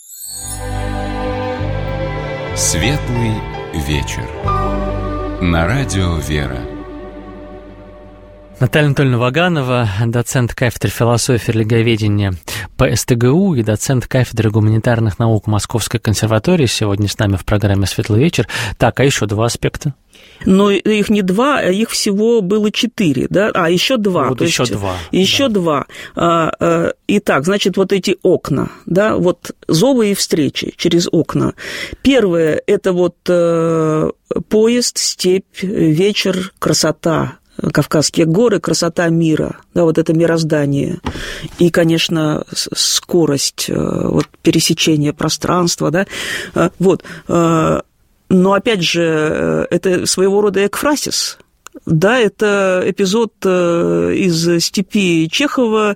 Светлый вечер. На радио «Вера». Наталья Анатольевна Ваганова, доцент кафедры философии и религиоведения по СТГУ и доцент кафедры гуманитарных наук Московской консерватории, сегодня с нами в программе «Светлый вечер». Так, а еще два аспекта? Но их не два, а их всего было 4, да? А, еще 2. Вот еще 2. Еще 2. Итак, значит, вот эти окна, да, вот зовы и встречи через окна. Первое – это вот поезд, степь, вечер, красота. Кавказские горы, красота мира, да, вот это мироздание, и, конечно, скорость вот, пересечения пространства, да, вот. Но, опять же, это своего рода экфрасис. Да, это эпизод из «Степи» Чехова,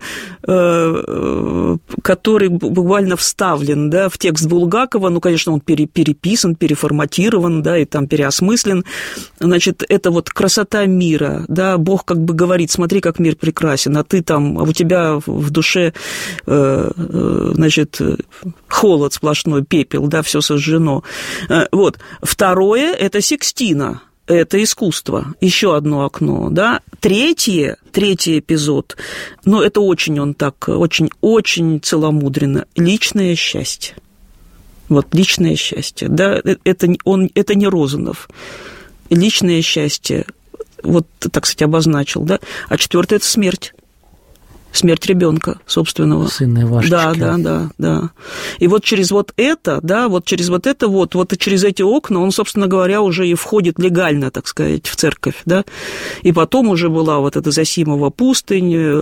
который буквально вставлен, да, в текст Булгакова. Ну, конечно, он переписан, переформатирован, да, и там переосмыслен. Значит, это вот красота мира, да, Бог как бы говорит, смотри, как мир прекрасен, а ты там, а у тебя в душе, значит, холод сплошной, пепел, да, все сожжено. Вот. Второе – это Сикстина. Это искусство, еще одно окно, да. Третий эпизод, но это очень он так, очень целомудренно, личное счастье. Вот личное счастье, да, это не Розанов. Личное счастье, вот, так сказать, обозначил, да. А 4 – это смерть. Смерть ребенка собственного. Сына Ивашечки. Да. И вот через вот это, да, вот через вот это вот через эти окна он, собственно говоря, уже и входит легально, так сказать, в церковь, да. И потом уже была вот эта Зосимова пустынь,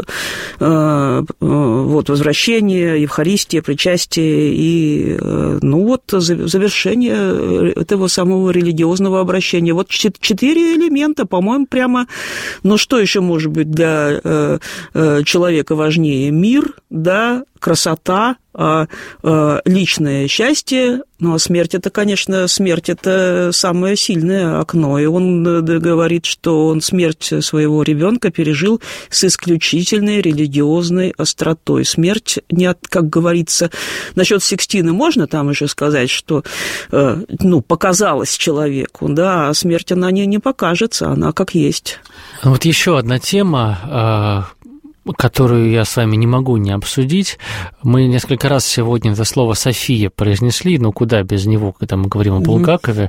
вот возвращение, Евхаристия, причастие и, ну вот, завершение этого самого религиозного обращения. Вот 4 элемента, по-моему, прямо, ну что еще может быть для человека человека важнее мир, да, красота, личное счастье. Ну, а смерть – это, конечно, смерть – это самое сильное окно. И он говорит, что он смерть своего ребенка пережил с исключительной религиозной остротой. Смерть, как говорится, насчет Сикстины можно там еще сказать, что, показалось человеку, да, а смерть, она не покажется, она как есть. Вот еще одна тема, которую я с вами не могу не обсудить. Мы несколько раз сегодня это слово «София» произнесли, куда без него, когда мы говорим о Булгакове.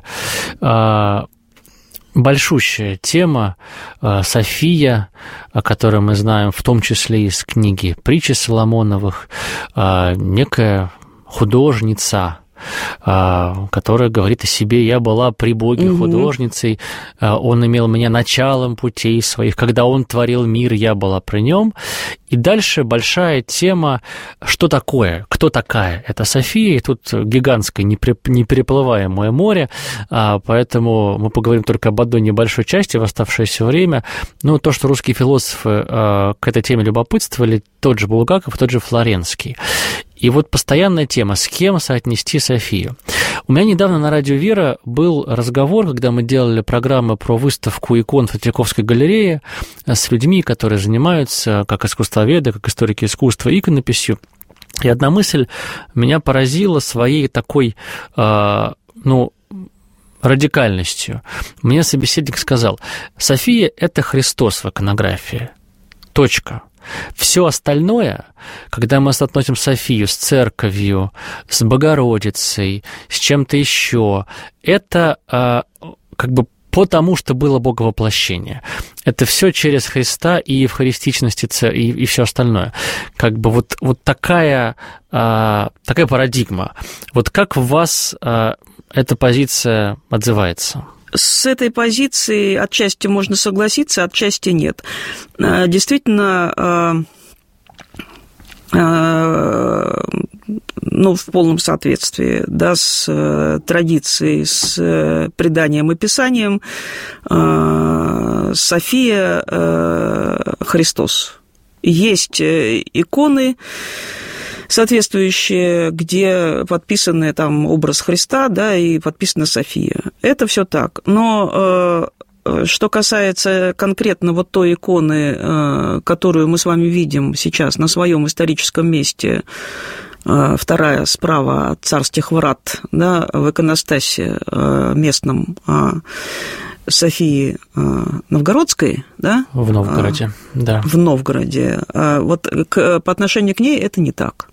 Большущая тема София, о которой мы знаем в том числе из книги «Притчи Соломоновых», некая художница, которая говорит о себе: «Я была при Боге художницей, Он имел меня началом путей своих, когда Он творил мир, я была при Нем». И дальше большая тема, что такое, кто такая эта София, и тут гигантское непереплываемое море, поэтому мы поговорим только об одной небольшой части в оставшееся время. То, что русские философы к этой теме любопытствовали, тот же Булгаков, тот же Флоренский. И вот постоянная тема, с кем соотнести Софию. У меня недавно на радио «Вера» был разговор, когда мы делали программы про выставку икон в Третьяковской галерее с людьми, которые занимаются как искусствоведы, как историки искусства, иконописью. И одна мысль меня поразила своей такой, радикальностью. Мне собеседник сказал: «София – это Христос в иконографии. Точка. Все остальное, когда мы соотносим Софию с церковью, с Богородицей, с чем-то еще, это потому, что было боговоплощение. Это все через Христа и евхаристичность, и все остальное. Вот такая парадигма. Вот как в вас эта позиция отзывается?» С этой позиции отчасти можно согласиться, отчасти нет. Действительно, в полном соответствии, да, с традицией, с преданием и писанием, София Христос. Есть иконы соответствующие, где подписаны там образ Христа, да, и подписана София. Это все так. Но что касается конкретно вот той иконы, которую мы с вами видим сейчас на своем историческом месте, вторая справа от Царских врат, да, в иконостасе местном Софии Новгородской, да? В Новгороде, да. В Новгороде. Вот по отношению к ней это не так.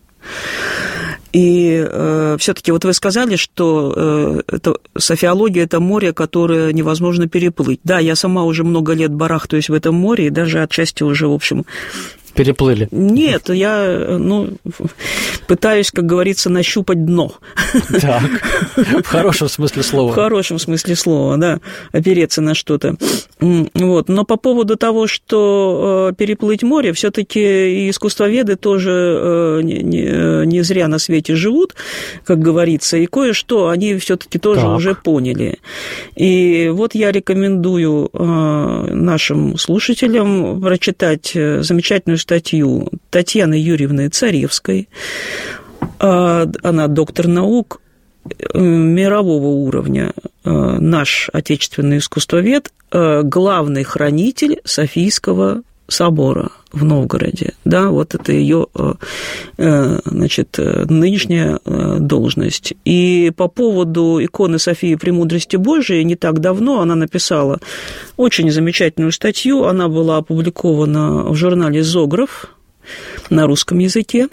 И все-таки вот вы сказали, что софиология – это море, которое невозможно переплыть. Да, я сама уже много лет барахтаюсь в этом море, и даже отчасти уже, в общем… Переплыли? Нет, я, пытаюсь, как говорится, нащупать дно. Так, в хорошем смысле слова. В хорошем смысле слова, да, опереться на что-то. Вот. Но по поводу того, что переплыть море, все-таки и искусствоведы тоже не зря на свете живут, как говорится, и кое-что они все-таки тоже уже поняли. И вот я рекомендую нашим слушателям прочитать замечательную статью Татьяны Юрьевны Царевской. Она доктор наук мирового уровня, наш отечественный искусствовед, главный хранитель Софийского собора в Новгороде. Да, вот это ее, нынешняя должность. И по поводу иконы Софии Премудрости Божией не так давно она написала очень замечательную статью. Она была опубликована в журнале «Зограф» на русском языке.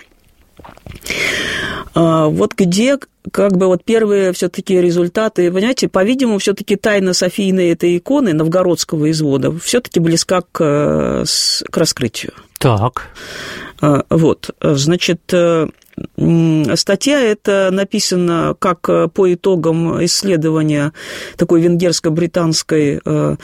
Вот где первые все-таки результаты, понимаете, по-видимому, все-таки тайна Софийной этой иконы новгородского извода все-таки близка к раскрытию. Так. Вот, значит, статья эта написана как по итогам исследования такой венгерско-британской,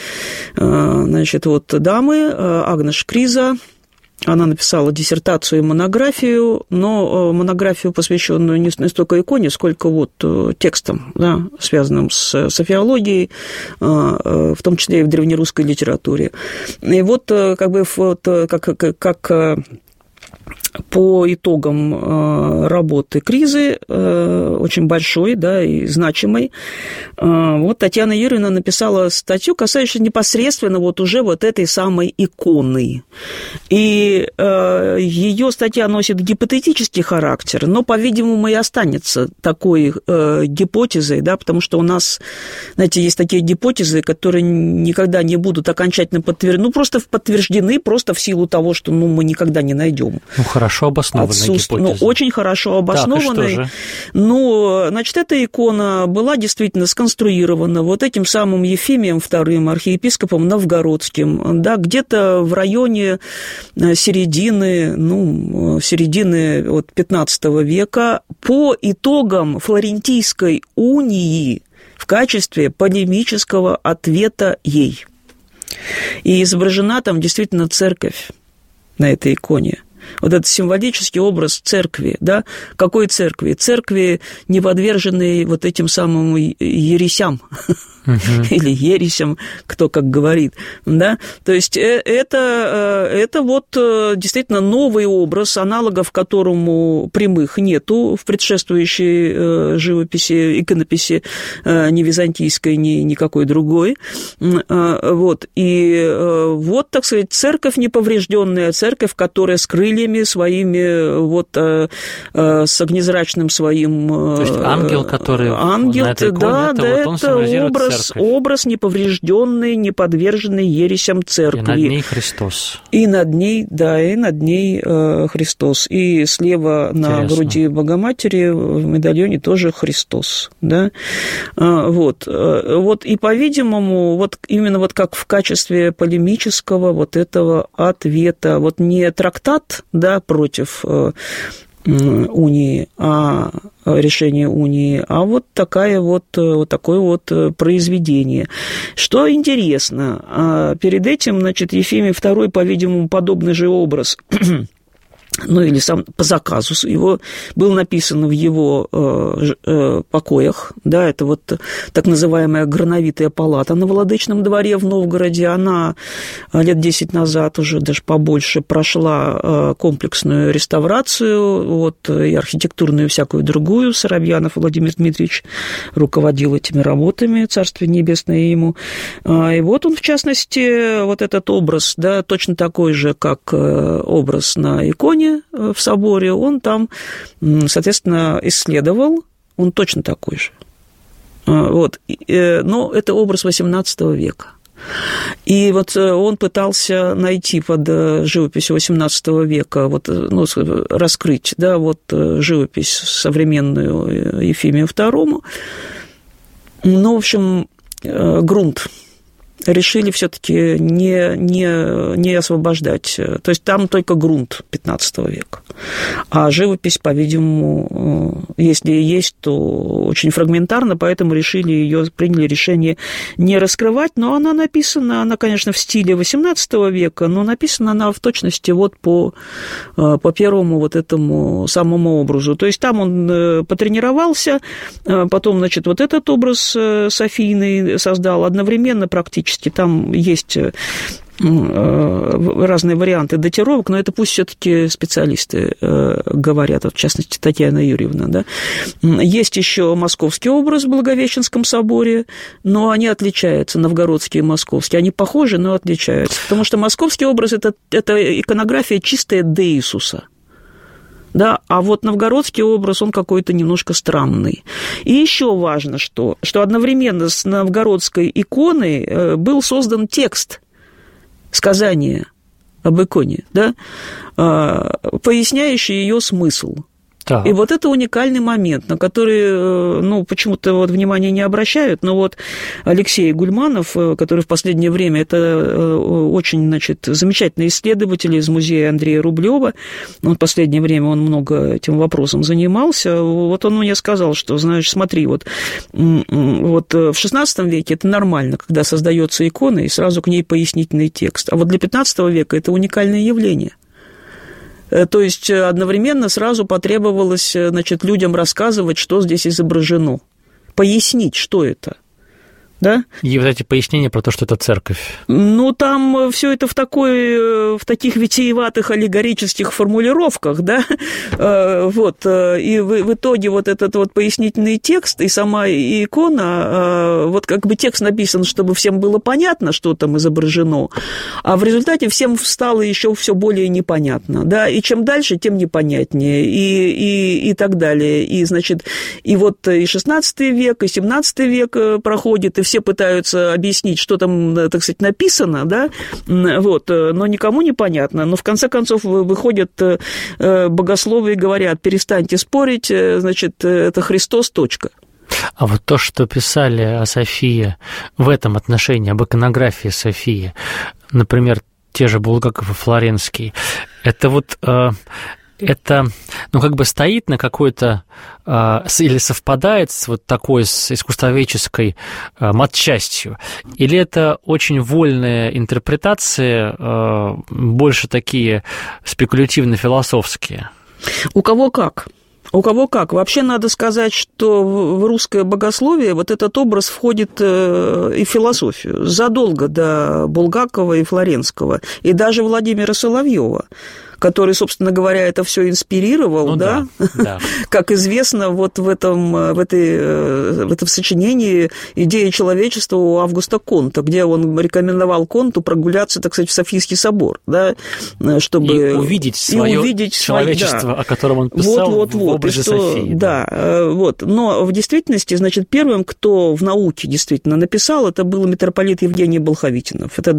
дамы Агнеш Криза. Она написала диссертацию и монографию, но монографию, посвященную не столько иконе, сколько текстам, да, связанным с софиологией, в том числе и в древнерусской литературе. И как по итогам работы Кризы, очень большой, да, и значимой, вот Татьяна Юрьевна написала статью, касающуюся непосредственно вот уже вот этой самой иконы. И ее статья носит гипотетический характер, но, по-видимому, и останется такой гипотезой, да, потому что у нас, знаете, есть такие гипотезы, которые никогда не будут окончательно подтверждены, просто подтверждены просто в силу того, что, ну, мы никогда не найдем. Ну, хорошо обоснованная гипотеза. Ну, очень хорошо обоснованная. Так, и что же? Ну, значит, эта икона была действительно сконструирована вот этим самым Ефимием II, архиепископом новгородским, да, где-то в районе середины вот 15 века по итогам Флорентийской унии в качестве полемического ответа ей. И изображена там действительно церковь на этой иконе. Вот этот символический образ церкви, да? Какой церкви? Церкви, не подверженной вот этим самым ересям, или ересям, кто как говорит, да? То есть это вот действительно новый образ, аналогов которому прямых нету в предшествующей живописи, иконописи ни византийской, ни никакой другой. Вот. И вот, так сказать, церковь неповрежденная, церковь, которая с крыльями своими, вот с огнезрачным своим... То есть ангел, который ангел, на этой иконе, это образ неповрежденный, не подверженный ересям церкви. И над ней Христос. И над ней, да, и над ней Христос. И слева на груди Богоматери в медальоне тоже Христос, да. Вот. И, по-видимому, вот именно вот как в качестве полемического вот этого ответа, вот не трактат, да, против унии, решение унии, а вот такое вот произведение. Что интересно, перед этим, значит, Ефимий II, по-видимому, подобный же образ, ну, или сам по заказу его, был написан в его покоях, да, это вот так называемая Грановитая палата на Владычном дворе в Новгороде, она лет 10 назад, уже даже побольше, прошла комплексную реставрацию, вот, и архитектурную, и всякую другую. Соробьянов Владимир Дмитриевич руководил этими работами, Царствие Небесное ему, и вот он, в частности, вот этот образ, да, точно такой же, как образ на иконе в соборе, он там, соответственно, исследовал, он точно такой же. Вот. Но это образ XVIII века. И вот он пытался найти под живописью XVIII века, вот, ну, раскрыть, да, вот живопись современную Ефимию II. Ну, в общем, грунт решили все-таки не освобождать. То есть там только грунт XV века. А живопись, по-видимому, если и есть, то очень фрагментарно, поэтому приняли решение не раскрывать. Но она написана, она, конечно, в стиле XVIII века, но написана она в точности вот по первому вот этому самому образу. То есть там он потренировался, потом, значит, вот этот образ Софийный создал одновременно практически. Там есть разные варианты датировок, но это пусть все-таки специалисты говорят, вот, в частности, Татьяна Юрьевна. Да. Есть еще московский образ в Благовещенском соборе, но они отличаются, новгородские и московские. Они похожи, но отличаются, потому что московский образ – это иконография чистая де Иисуса. Да, а вот новгородский образ, он какой-то немножко странный. И еще важно, что одновременно с новгородской иконой был создан текст сказания об иконе, да, поясняющий ее смысл. Так. И вот это уникальный момент, на который, ну, почему-то вот внимания не обращают, но вот Алексей Гульманов, который в последнее время, это очень, значит, замечательный исследователь из музея Андрея Рублева, в последнее время он много этим вопросом занимался, вот он мне сказал, что, знаешь, смотри, вот в XVI веке это нормально, когда создается икона и сразу к ней пояснительный текст, а вот для XV века это уникальное явление. То есть одновременно сразу потребовалось, значит, людям рассказывать, что здесь изображено, пояснить, что это. Да? И вот эти пояснения про то, что это церковь. Ну, там все это в таких витиеватых аллегорических формулировках, да, вот, и в итоге вот этот вот пояснительный текст и сама икона, вот как бы текст написан, чтобы всем было понятно, что там изображено, а в результате всем стало еще все более непонятно, да, и чем дальше, тем непонятнее, и так далее, и, значит, и вот и 16 век, и 17 век проходит, и все пытаются объяснить, что там, так сказать, написано, да, вот, но никому не понятно. Но в конце концов выходят богословы и говорят: перестаньте спорить, значит, это Христос, точка. А вот то, что писали о Софии в этом отношении, об иконографии Софии, например, те же Булгаков и Флоренский, это вот... Это, ну, как бы стоит на какой-то, или совпадает с вот такой, с искусствоведческой матчастью, или это очень вольные интерпретации, больше такие спекулятивно-философские? У кого как. У кого как. Вообще надо сказать, что в русское богословие вот этот образ входит и в философию задолго до Булгакова и Флоренского, и даже Владимира Соловьева, который, собственно говоря, это все инспирировал, ну, да? Как известно, вот в этом сочинении «Идея человечества» у Августа Конта, где он рекомендовал Конту прогуляться, так сказать, в Софийский собор, да, чтобы... И увидеть свое человечество, да, о котором он писал в образе Софии. Да, вот. Но в действительности, значит, первым, кто в науке действительно написал, это был митрополит Евгений Болховитинов. Это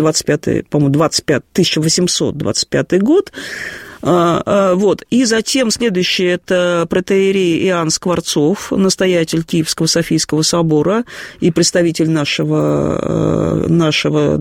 1825 год. Вот. И затем следующее – это протоиерей Иоанн Скворцов, настоятель Киевского Софийского собора и представитель нашего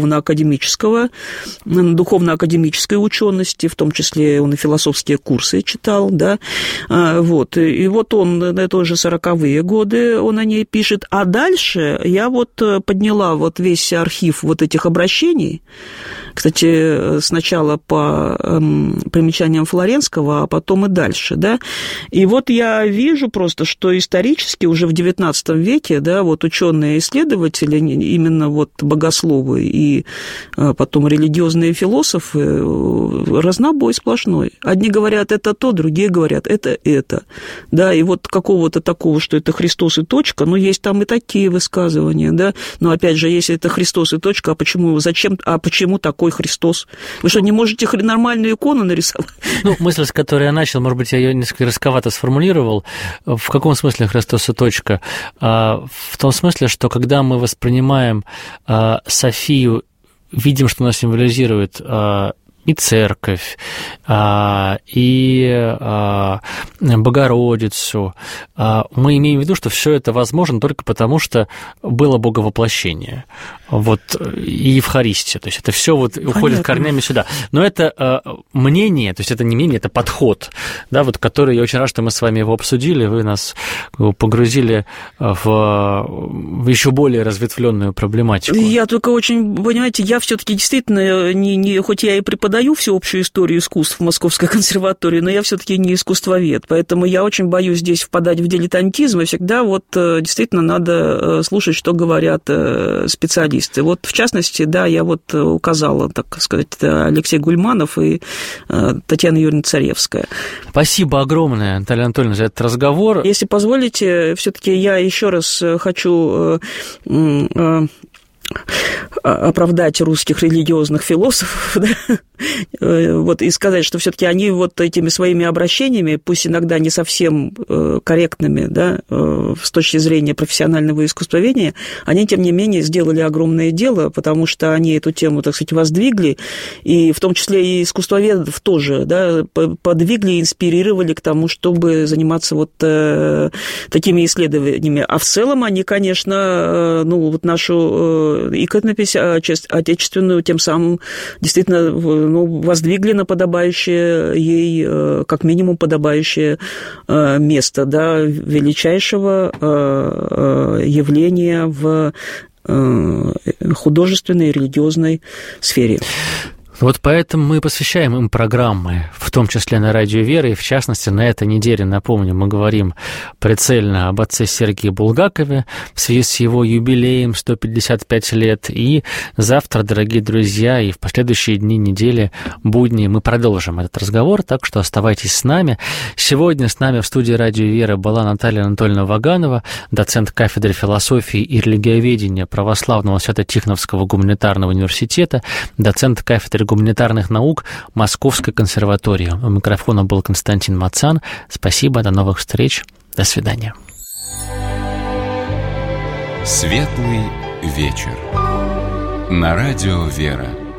духовно-академической учености, в том числе он и философские курсы читал, да, вот. И вот он, это уже 40-е годы, он о ней пишет. А дальше я вот подняла вот весь архив вот этих обращений, кстати, сначала по примечаниям Флоренского, а потом и дальше, да, и вот я вижу просто, что исторически уже в XIX веке, да, вот ученые-исследователи, именно вот богословы и потом религиозные философы, разнобой сплошной. Одни говорят это то, другие говорят это, да, и вот какого-то такого, что это Христос и точка, ну, есть там и такие высказывания, да, но опять же, если это Христос и точка, а почему такой Христос? Вы что, не можете нормальную икону нарисовать? Ну, мысль, с которой я начал, может быть, я ее несколько рисковато сформулировал. В каком смысле Христос и точка? В том смысле, что когда мы воспринимаем Софию, видим, что она символизирует и церковь, и Богородицу, мы имеем в виду, что все это возможно только потому, что было боговоплощение, вот, и Евхаристия, то есть это все вот уходит корнями сюда. Но это мнение, то есть это не мнение, это подход, да, вот, который, я очень рад, что мы с вами его обсудили, вы нас погрузили в еще более разветвленную проблематику. Я только очень, понимаете, я все-таки действительно, хоть я и преподаю всеобщую историю искусств в Московской консерватории, но я все-таки не искусствовед, поэтому я очень боюсь здесь впадать в дилетантизм, и всегда вот действительно надо слушать, что говорят специалисты. Вот, в частности, да, я вот указала, так сказать, Алексей Гульманов и Татьяна Юрьевна Царевская. Спасибо огромное, Наталья Анатольевна, за этот разговор. Если позволите, все-таки я еще раз хочу оправдать русских религиозных философов, да? Вот, и сказать, что все-таки они вот этими своими обращениями, пусть иногда не совсем корректными, да, с точки зрения профессионального искусствоведения, они, тем не менее, сделали огромное дело, потому что они эту тему, так сказать, воздвигли, и в том числе и искусствоведов тоже, да, подвигли и инспирировали к тому, чтобы заниматься вот такими исследованиями. А в целом они, конечно, ну, вот нашу иконопись отечественную тем самым действительно, ну, воздвигли на подобающее ей, как минимум, подобающее место, да, величайшего явления в художественной и религиозной сфере. Вот поэтому мы посвящаем им программы, в том числе на Радио Вера, и в частности на этой неделе, напомню, мы говорим прицельно об отце Сергии Булгакове в связи с его юбилеем 155 лет, и завтра, дорогие друзья, и в последующие дни, недели, будни мы продолжим этот разговор, так что оставайтесь с нами. Сегодня с нами в студии Радио Вера была Наталья Анатольевна Ваганова, доцент кафедры философии и религиоведения Православного Свято-Тихоновского гуманитарного университета, доцент кафедры гуманитарных наук Московской консерватории. У микрофона был Константин Мацан. Спасибо, до новых встреч. До свидания. Светлый вечер. На Радио Вера.